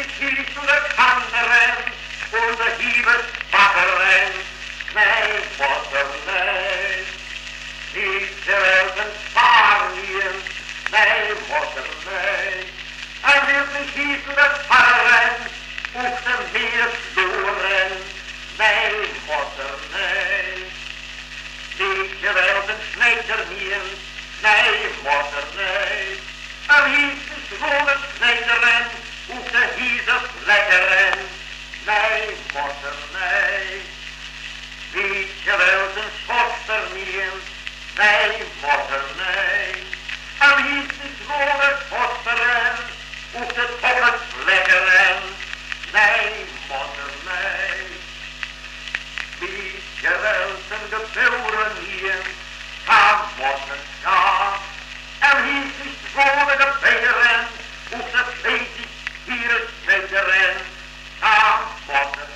kies to de kanderen, und de hiebes bakkeren, nee, motter, nee. Die gewelden Spanien, nee, motter, nee. Wird mich kies to de parren, und de meersloren, nee, motter, nee. Die gewelden Schneidermien, nee, motter, nee. Hieß es wohl Schneiderin, und hieß es Leckeren, nee, motter, nee. Die gewelden Schostermien, nee, motter, nee. Hieß es wohl Schosteren, und toch Leckeren, nee, motter, nee. Die gewelden Gebeurenien, motter, ja. Hieß es wohl de Beieren, und weet ik hier het Beieren, motter,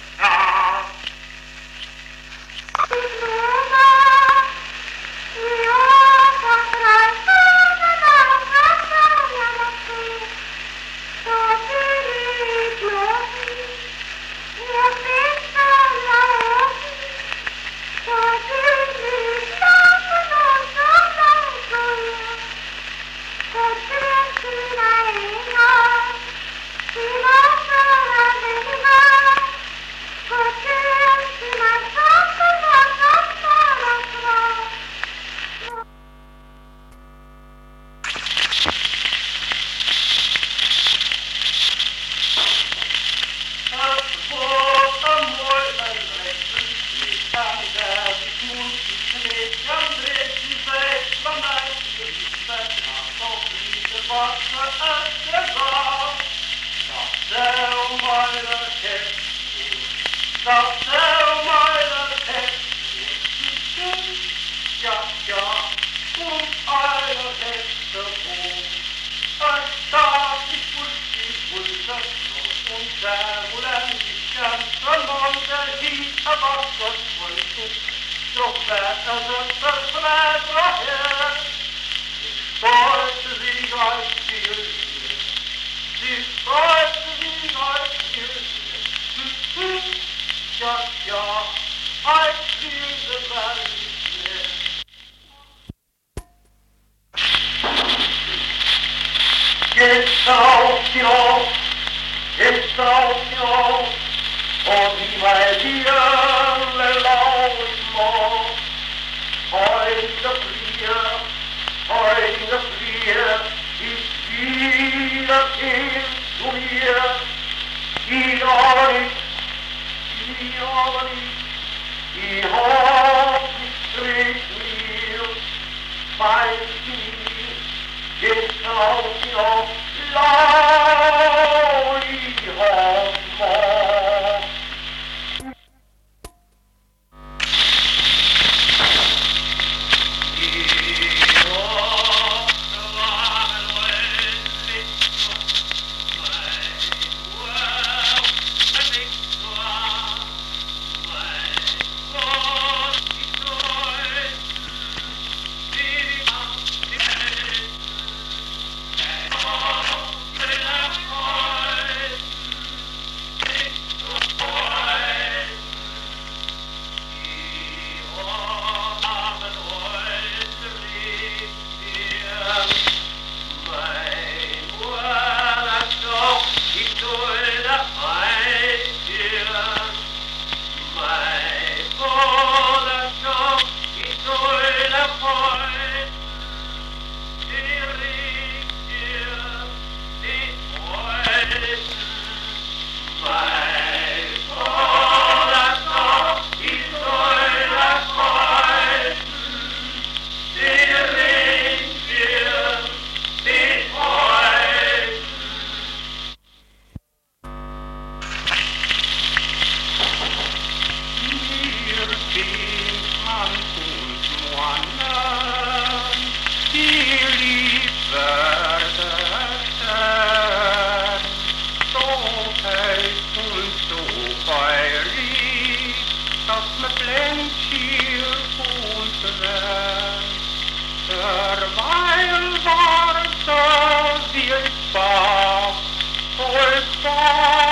Derweil war so viel Spaß,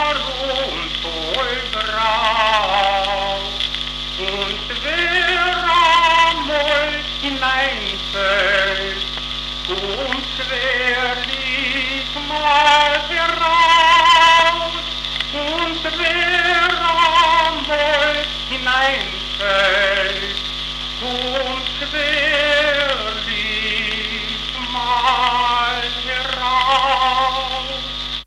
wer liegt mal heraus und wer am Wolk hineinfällt und wer liegt mal heraus.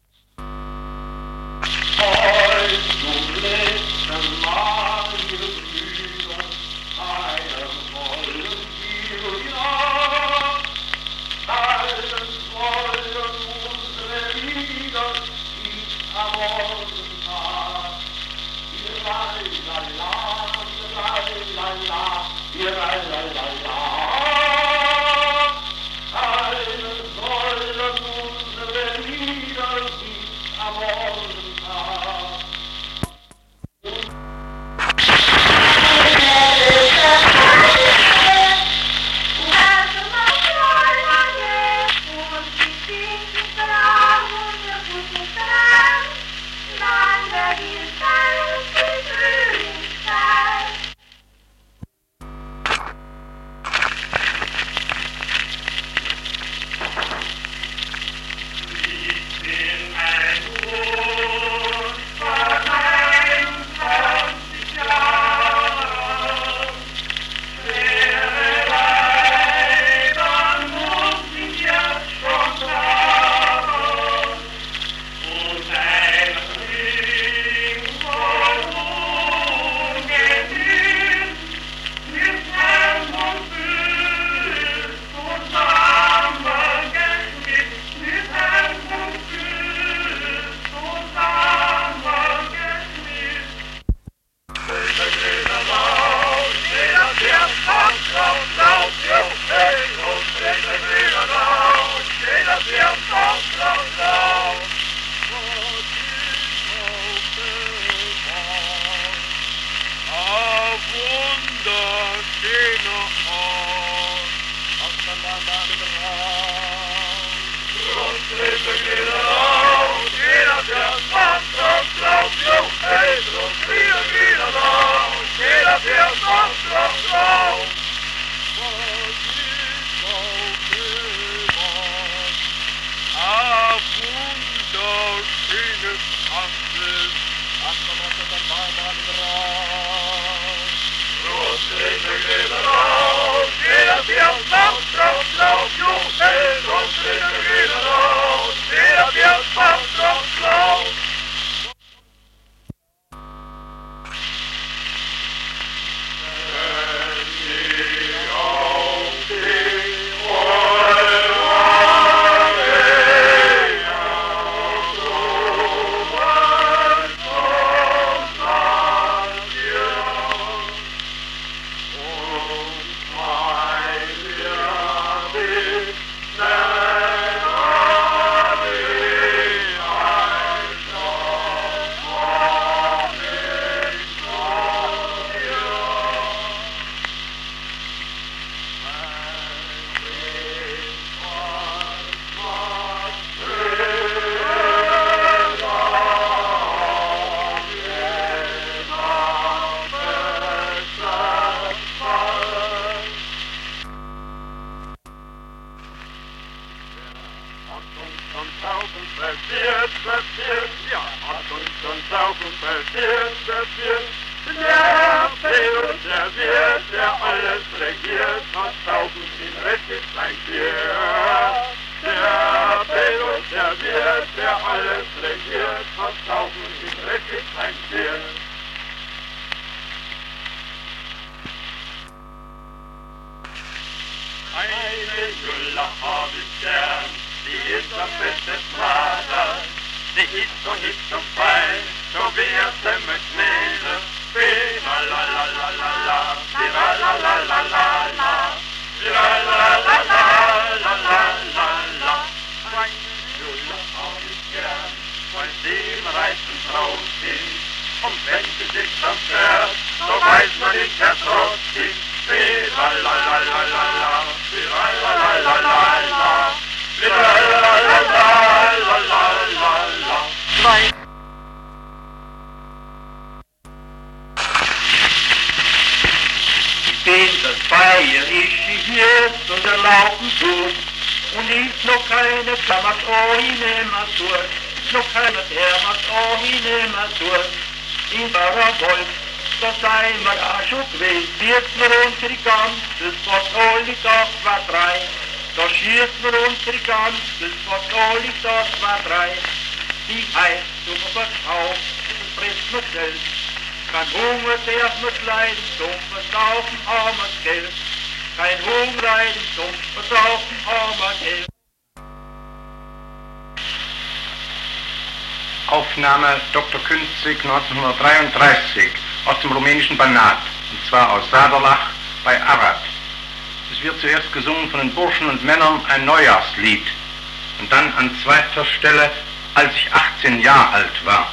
Als zum letzten Mal, ihr Brüder, einen wollen wir hinaus, allen wollen unsere Lieder nicht am Morgentag. Ira-la-la, ira-la-la, ira-la-la-la. Allen wollen unsere Lieder nicht am Morgentag. Das Feier ist sich jetzt und erlauben tut, und ist noch keine Klammert ohne Matur, noch keine Dermat ohne Matur. In Barabol, da sei mal auch schon gewesen, wird mir unsere ganzes Portfolio das war 3. Da schießt mir unsere ganzes Portfolio das war 3. Die heißt, du verkauft, das frisst mir selbst. Kein Hunger darf mir leiden, zum Versaufen armes Geld. Kein Hunger leiden, zum Versaufen armer Geld. Aufnahme Dr. Künzig 1933 aus dem rumänischen Banat, und zwar aus Saderlach bei Arad. Es wird zuerst gesungen von den Burschen und Männern ein Neujahrslied und dann an zweiter Stelle, als ich 18 Jahre alt war.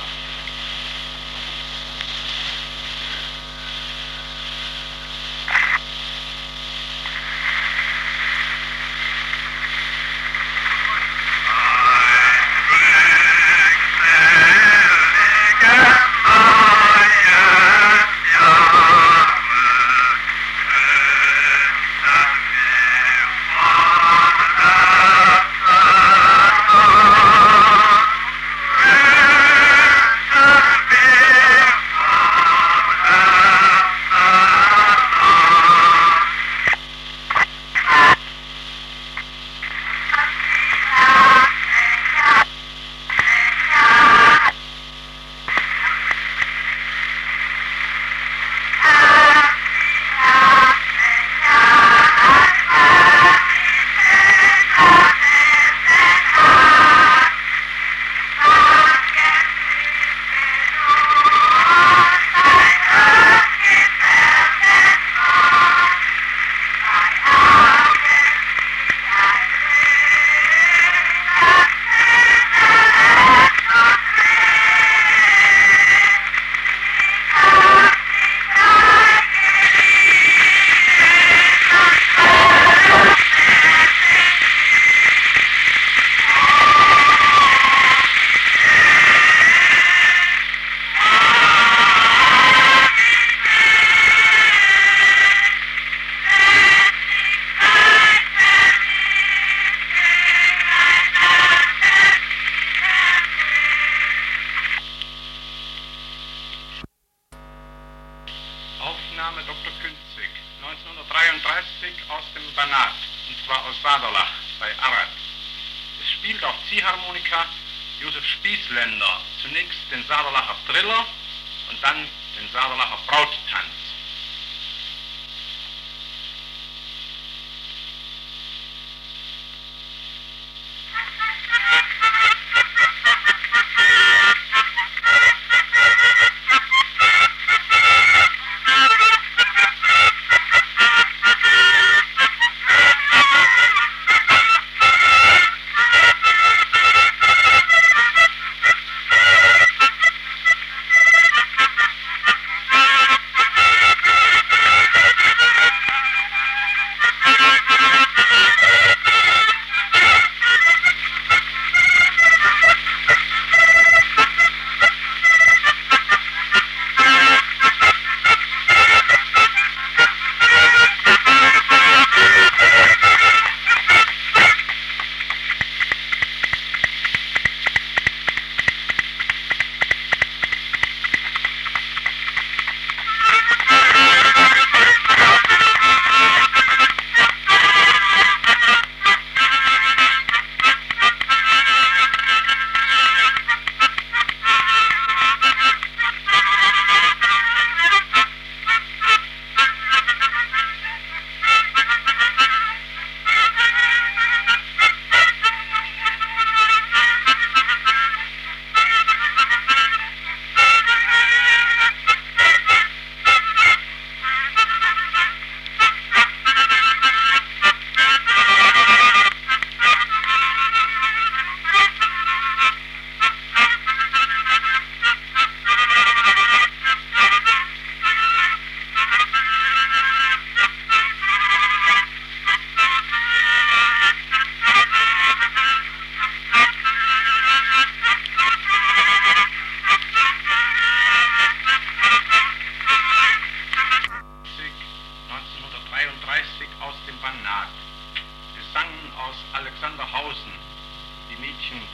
Aufnahme Dr. Künzig 1933 aus dem Banat, und zwar aus Saderlach bei Arad. Es spielt auf Ziehharmonika Josef Spießländer, zunächst den Saderlacher Triller und dann den Saderlacher Brauttanz.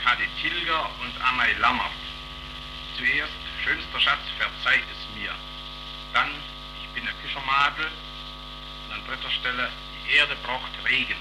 Kadi Tilger und Amai Lammert. Zuerst, schönster Schatz, verzeih es mir. Dann, ich bin eine Küchermadel. Und an dritter Stelle, die Erde braucht Regen.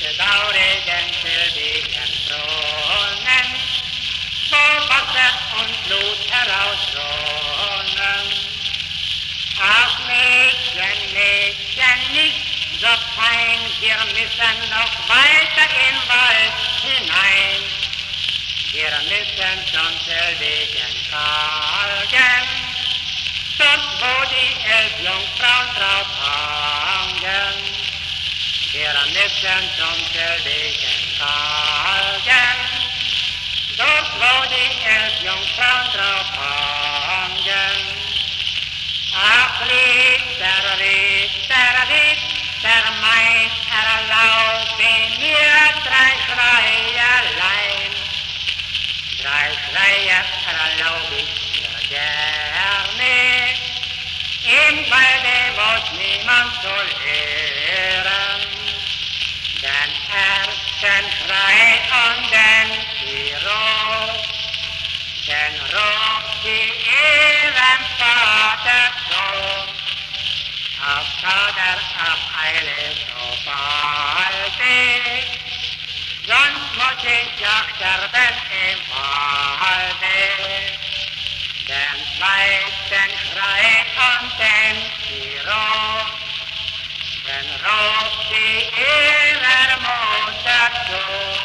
diese traurigen, schuldigen Brunnen, wo Wasser und Blut herausronnen. Ach, Mädchen, Mädchen, nicht so fein, wir müssen noch weiter in den Wald hinein. Wir müssen zum selbigen Tagen, dort wo die Elbjungfrauen drauf hangen. Wir müssen zum selbigen Tagen, dort wo die Elbjungfrauen drauf hangen. Ach, Ritter, Ritter, Ritter, mein, erlaube mir 3 Schreierlein. 3 Schreier erlaube ich mir gerne, im Walde, wo's niemand soll hören. Den ersten Schrei und den Tirol, den Ruf, die ihrem Vater soll. Auf Vater, auf Eile, so baldig, sonst muss ich ja sterben im Walde. Den zweiten Schrei und den Tirol, den Ruf, die ihrer Mutter zu.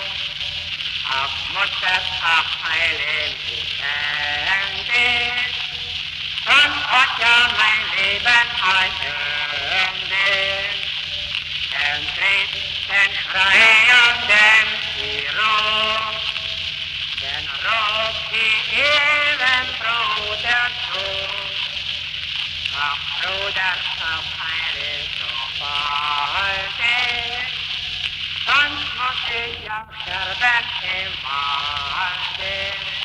Ach Mutter, ach Eile, mich hängt, und hat ja mein Leben ein Ende. Den dritten Schrei und den Tirol, den Ruf, die ihren Bruder zu. Ach Bruder, ach Eile, so baldig, sonst muss ich ja sterben im Walde.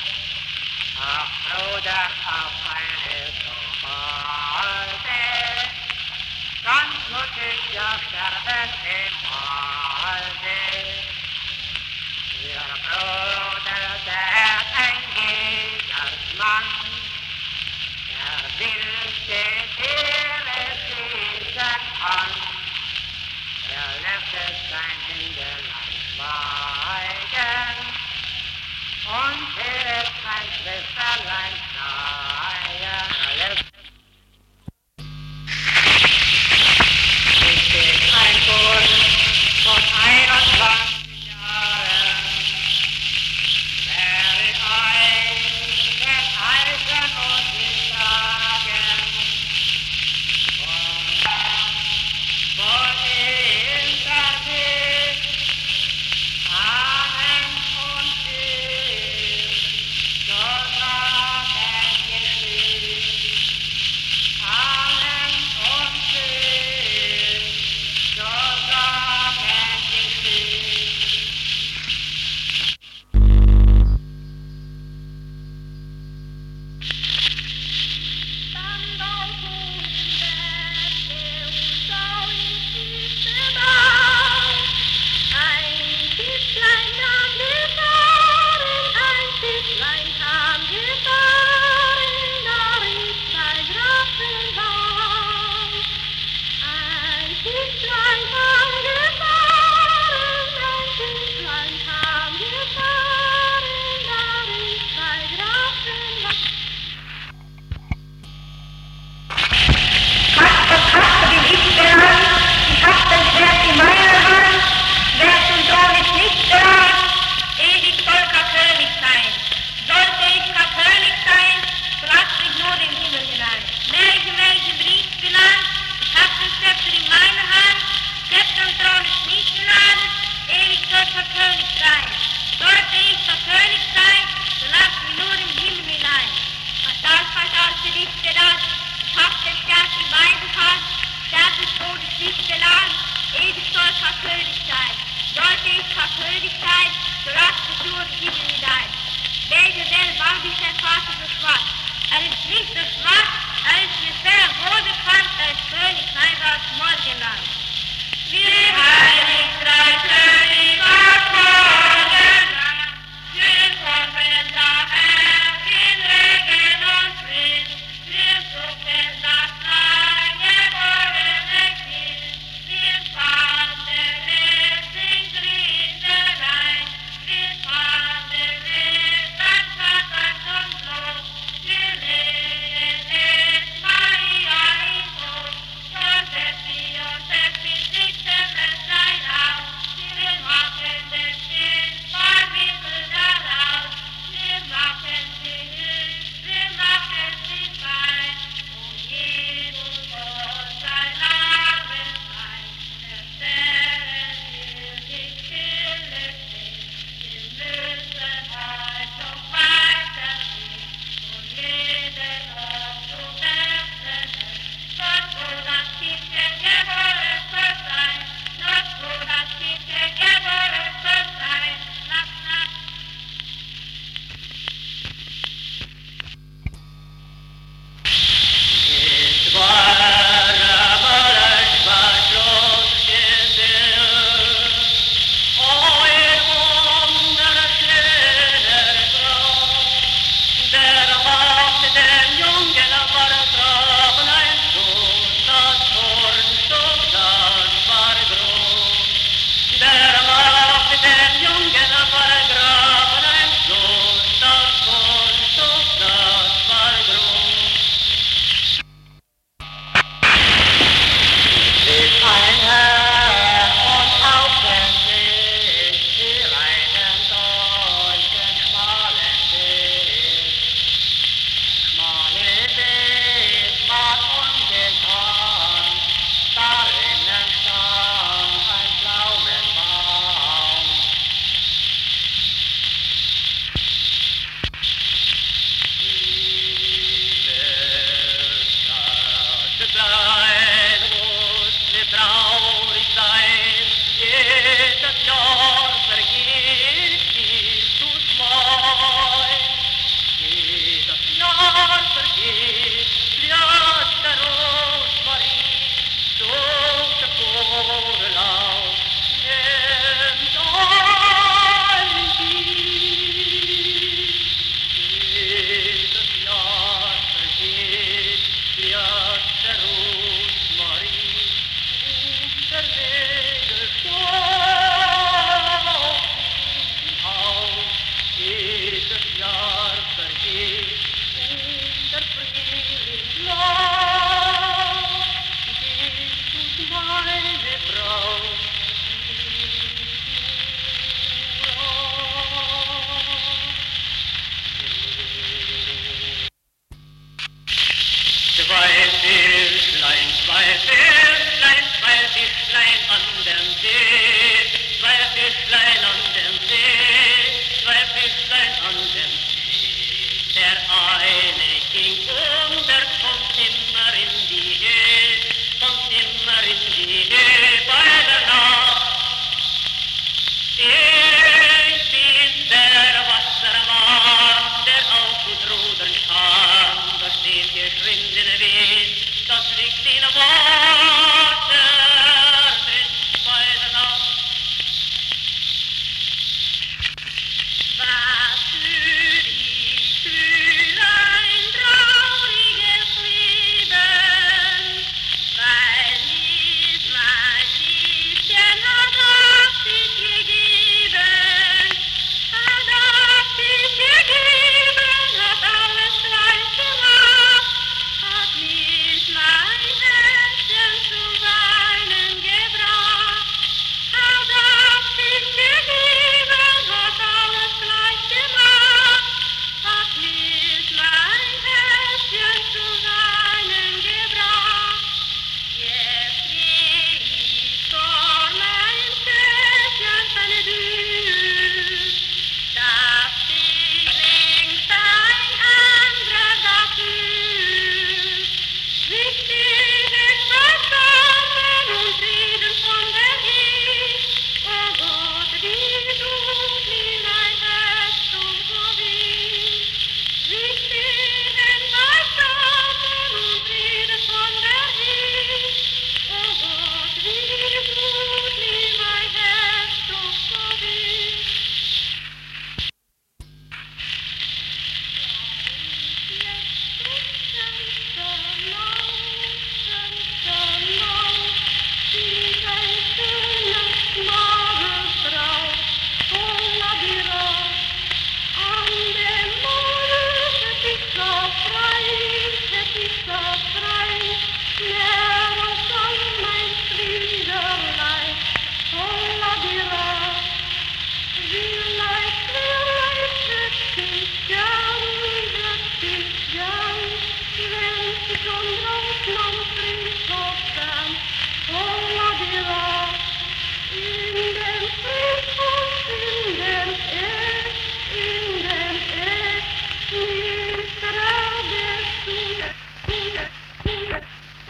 Ach Bruder, ach Eile, so baldig, sonst muss ich ja sterben im Walde. Ihr Bruder, der Engelsmann, der wilde Tiere schießen kann, er lässt es sein Hündelein schweigen und hört sein Schwesterlein schreien. Er lässt ich bin ein Bund von 21 Jahren, wäre den Eisen muss ich tragen, wo ist der Weg, Ahnen und Tür, so sagen geschrieben, Ahnen und Tür, so sagen geschrieben. Wir